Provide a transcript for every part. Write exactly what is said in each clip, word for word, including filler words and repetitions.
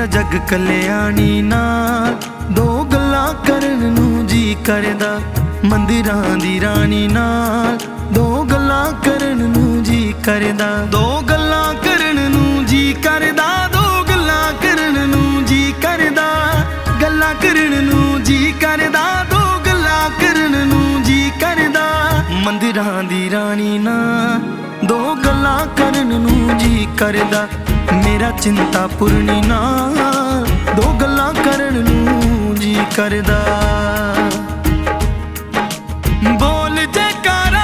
मेरा जग कल्याणी नाल दो गल्लां करन नूं जी करदा। मंदिरां दी रानी नाल दो गल्लां करन नूं जी करदा। दो गल्लां करन नूं जी करदा। दो गल्लां करन नूं जी करदा। गल्लां करन नूं जी करदा। दो गल्लां करन नूं जी करदा। मंदिरां दी रानी नाल दो गल्लां करन नूं जी करदा। मेरा चिंतापुरनी नाल दो गल्लां करन नूं जी करदा। बोल जयकारा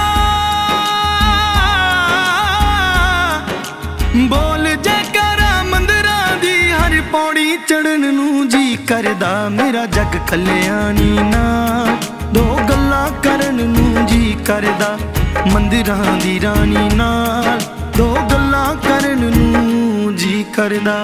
बोल जयकारा मंदिरां दी हर पौड़ी चढ़न नूं जी करदा। मेरा जग कल्याणी नाल दो गल्लां करन नूं जी करदा। मंदिरां दी रानी नाल दो गल्लां करन नूं जी करदा।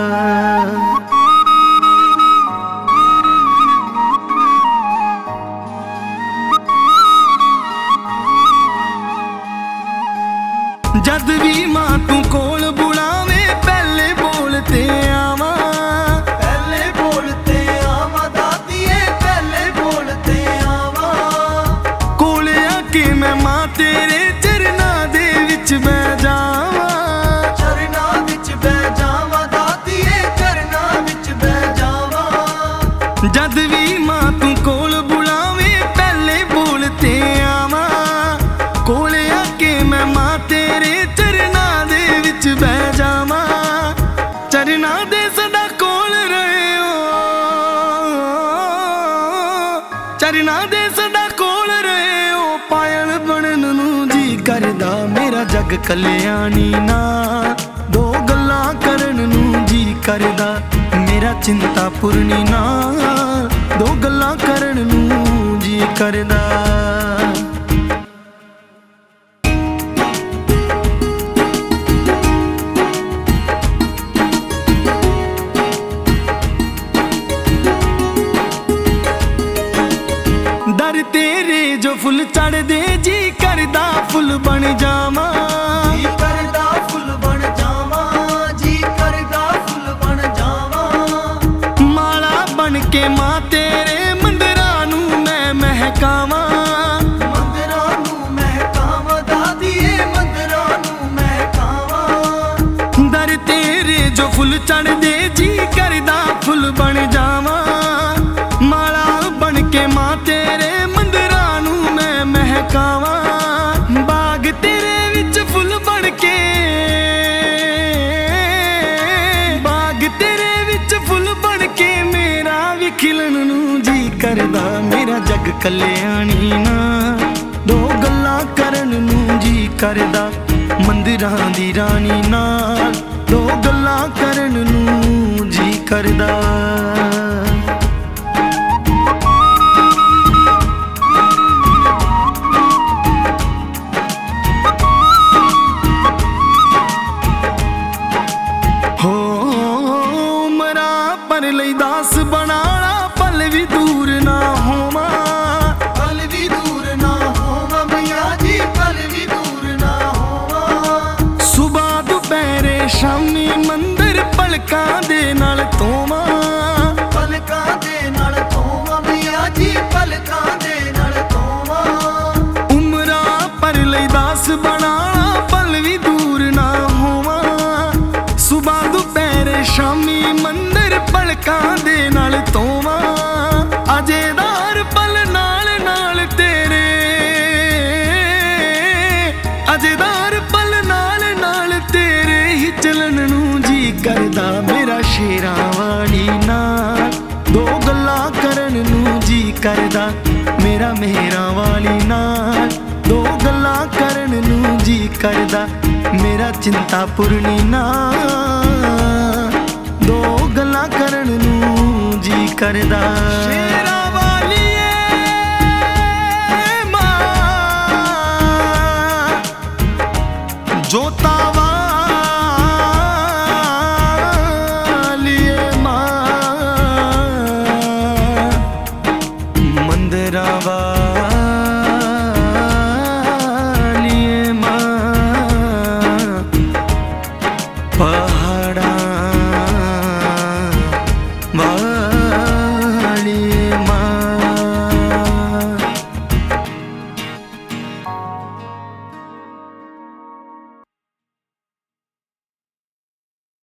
जद भी मां तू कोल बुलावे पहले बोलते आवा। पहले बोलते आवा दातिए पहले बोलते आवा। कोल आके मैं मां तेरे चरना दे विच बह जावा। चरना विच बह जावा दातिए चरना विच बह जावा। जद भी मां तू कोल बुलावे पहले बोलते आवा। कोल आके मैं मां तेरे चरना दे विच बह जावा। चरना दे सदा कोल रहे हो। चरना दे सदा कोल रहे हो। पायल बनन नूं जी करदा। मेरा जग कल्याणी नाल दो गल्लां करन नूं जी करदा। मेरा चिंतापुरनी नाल दो गल्लां करन नूं जी करदा। दर तेरे जो फुल चढ़ दे जी करदा फुल बन जावा। जी करदा फुल बन जावा। जी करदा फुल बन जावा। माला बन के मां तेरे मंदिरां नूं मैं महकावा। मंदिरां नूं महकावा दादीए मंदिरां नूं महकावा। दर तेरे जो फुल चढ़ दे जी करदा फुल बन जावा। माला बन के मां तेरे मंदिरां नूं मैं महकावा। बाग तेरे विच फुल बन के बाग तेरे विच फुल बन के मेरा भी खिलन नूं जी करदा। मेरा जग कल्याणी नाल दो गल्लां करन नूं जी करदा। मंदिरां दी रानी नाल दो गल्लां करन नूं जी करदा। पर लई दास बनाना पल भी दूर ना होवा। पल भी दूर ना होवा भैया जी पल भी दूर ना होवा। सुबह दोपहरे शामी मंदिर पलकां दे नाल तोवा। पलकां दे नाल तोवा भैया जी पलकां दे नाल तोवा। उमरा पर लई दास बनाना पल भी दूर ना होवा। सुबह दोपहरे शामी मंदिर पलकां दे नाल तोवा। अजेदार पल नाल नाल तेरे अजेदार पल नाल नाल तेरे ही चलन नूं जी करदा। मेरा शेरां वाली नाल दो गल्लां करन नूं जी करदा। मेरा मेहरां वाली नाल दो गल्लां करन नूं जी करदा। मेरा चिंतापुरनी नाल दो गल्लां करन नूं जी करदा।